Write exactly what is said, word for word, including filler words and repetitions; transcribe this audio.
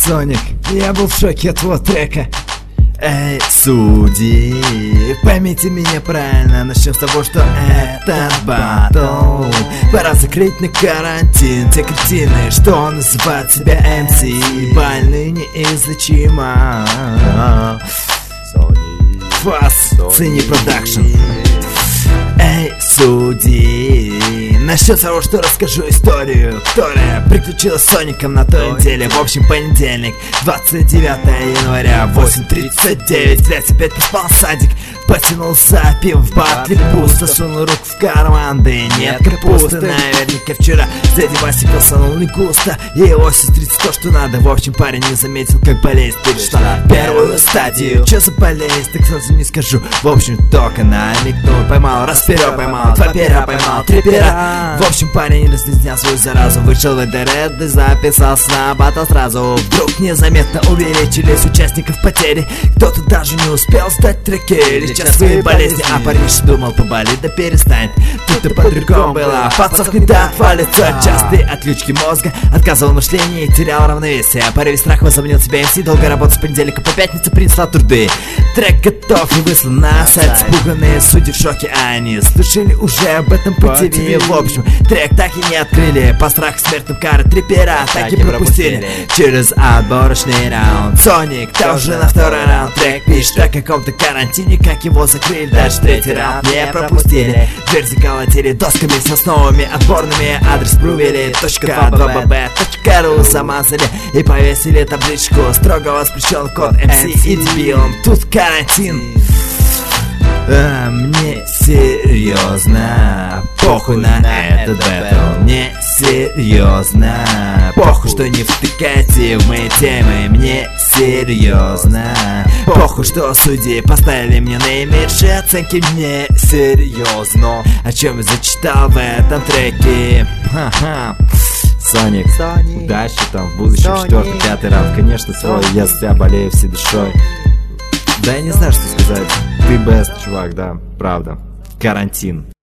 Соник, я был в шоке от твоего трека. Эй, судьи, поймите меня правильно, начнем с того, что этот батл пора закрыть на карантин. Те кретины, что называют себя эм си, больны неизлечимо. Фас, цени продакшн. Эй, судьи, насчет того, что расскажу историю, которая приключилась с Соником на той неделе. В общем, понедельник, двадцать девятое января, восемь тридцать девять. Блять, опять поспал в садик, потянулся пив в батле пусто, сунул руку в карман, да и нет капусты. Наверняка вчера с дядей Васей косанул не густо, и его сестрица то, что надо. В общем, парень не заметил, как болезнь перешла первую стадию. Че за болезнь, так сразу не скажу. В общем, только намекнул, поймал, раз вперед поймал, два пера поймал, три пера. В общем, парень разлезнял свою заразу, вышел в интернет и записался на батл сразу. Вдруг незаметно увеличились участников потери, кто-то даже не успел сдать треки или сейчас свои болезни, а парниша думал, поболит, да перестанет. Тут-то по-другому было, пацан не отвалится. Частые отключки мозга, отказывал мышление и терял равновесие. Порыве страх возомнил себя эм си, долго работа с понедельника по пятницу принесла труды. Трек готов и выслан на сайт, испуганные судьи в шоке, они слышали уже об этом по ти ви. В общем, трек так и не открыли, по страху смертным кары три пера так и пропустили. Через отборочный раунд Соник тоже на второй раунд трек пишет о каком-то карантине, как его закрыли, даже третий раунд не пропустили. Дверь заколотили досками с основами отборными, адрес провели точка два бэ бэ точка ру замазали и повесили табличку. Строго воспрещен код эм си и дебилом, тут карантин. А мне серьезно похуй на этот бэтл, мне серьезно похуй, что не втыкаете в мои темы. Мне серьезно похуй, что судьи поставили мне на имидж и оценки. Мне серьезно, о чем я зачитал в этом треке. Ха-ха. Соник, Соник, удачи там в будущем, четвертый, пятый раунд. Конечно, свой, я за тебя болею всей душой. Да я не знаю, что сказать. Ты бест, чувак, да, правда. Карантин.